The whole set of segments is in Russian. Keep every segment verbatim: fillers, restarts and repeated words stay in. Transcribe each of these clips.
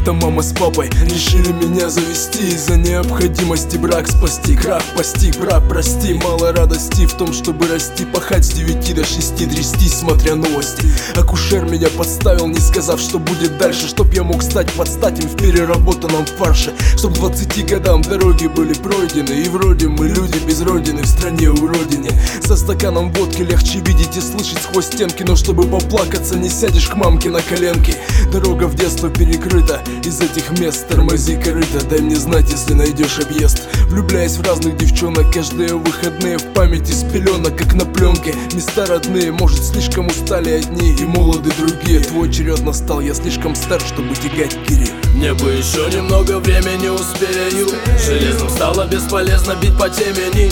Как-то мама с папой решили меня завести из-за необходимости брак спасти. Крах постиг, брат, прости. Мало радости в том, чтобы расти, пахать с девяти до шести, трястись, смотря новости. Акушер меня подставил, не сказав, что будет дальше, чтоб я мог стать под стать им в переработанном фарше. Чтоб к двадцати годам дороги были пройдены, и вроде мы люди без родины в стране у родине. Со стаканом водки легче видеть и слышать сквозь стенки, но чтобы поплакаться, не сядешь к мамке на коленки. Дорога в детство перекрыта из этих мест. Тормози корыто, дай мне знать, если найдешь объезд. Влюбляясь в разных девчонок, каждые выходные в памяти с пеленок, как на пленке. Места родные, может, слишком устали одни и молоды другие. Твой черед настал, я слишком стар, чтобы тягать гири. Мне бы еще немного времени, успею. Железом стало бесполезно бить по темени.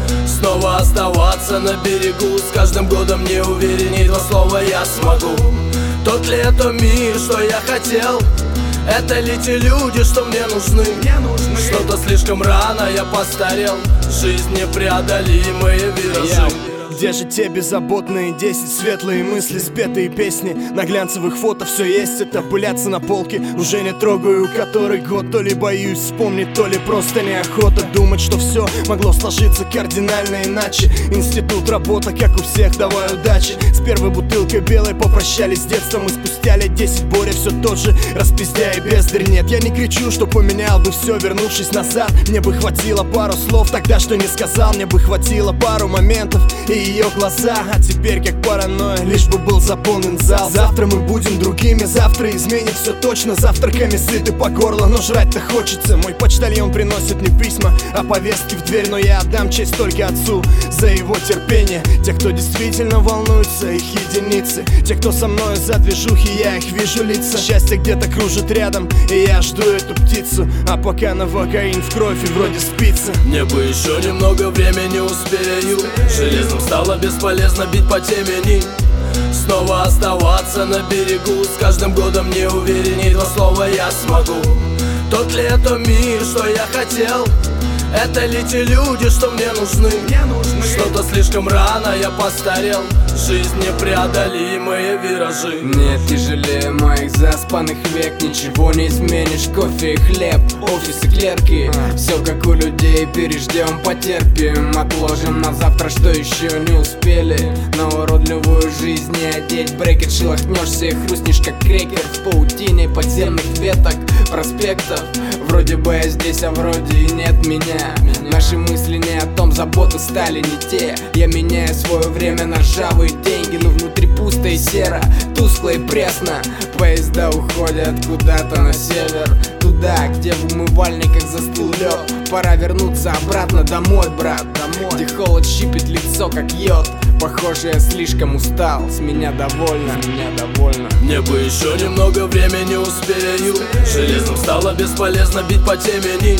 Снова оставаться на берегу, с каждым годом не уверенней. Два слова я смогу. Тот ли это мир, что я хотел? Это ли те люди, что мне нужны? нужны. Что-то слишком рано я постарел. Жизнь непреодолимые виражи. Где же те беззаботные десять светлые мысли, спетые песни? На глянцевых фото все есть, это пылятся на полке. Уже не трогаю который год, то ли боюсь вспомнить, то ли просто неохота думать, что все могло сложиться кардинально иначе. Институт, работа, как у всех, давай удачи. С первой бутылкой белой попрощались с детством, и спустя лет десять Боря все тот же, распиздяй и бездарь. Нет, я не кричу, что поменял бы все, вернувшись назад. Мне бы хватило пару слов тогда, что не сказал. Мне бы хватило пару моментов и ее глаза, а теперь как паранойя, лишь бы был заполнен зал. Завтра мы будем другими, завтра изменит все точно. Завтраками сыты по горло, но жрать-то хочется. Мой почтальон приносит мне письма, а повестки в дверь, но я отдам честь только отцу за его терпение. Те, кто действительно волнуется, их единицы. Те, кто со мной за движухи, я их вижу лица. Счастье где-то кружит рядом, и я жду эту птицу. А пока новокаин в кровь и вроде спится. Мне бы еще немного времени, успею. Железом стало бесполезно бить по темени. Снова оставаться на берегу, с каждым годом не уверенней. Два слова я смогу. Тот ли это мир, что я хотел? Это ли те люди, что мне нужны? нужны. Что-то слишком рано я постарел. Жизнь непреодолимые виражи. Нет, тяжелее моих заспанных век. Ничего не изменишь, кофе и хлеб, офис и клерки. Все как у людей, переждем, потерпим. Отложим на завтра, что еще не успели. На уродливую жизнь не одеть брекет. Шелохнешься и хрустнешь, как крекер в паутине подземных веток, проспектов. Вроде бы я здесь, а вроде и нет меня. Наши мысли не о том, заботы стали не те. Я меняю свое время на ржавые деньги, но внутри пусто и серо, тускло и пресно. Поезда уходят куда-то на север, туда, где в умывальниках застыл лед. Пора вернуться обратно домой, брат, домой, где холод щипит лицо, как йод. Похоже, я слишком устал, с меня довольно, с меня довольно. Мне бы еще немного времени, успею. Железом стало бесполезно бить по темени.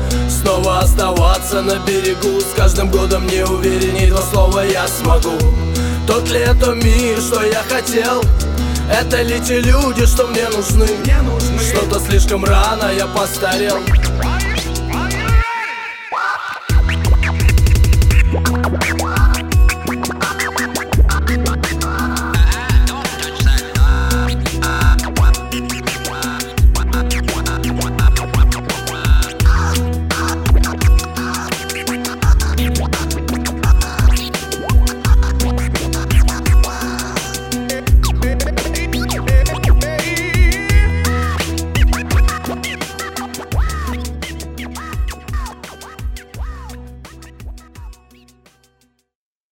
Снова оставаться на берегу, с каждым годом не уверенней. Два слова я смогу. Тот ли это мир, что я хотел? Это ли те люди, что мне нужны? нужны. Что-то слишком рано я постарел.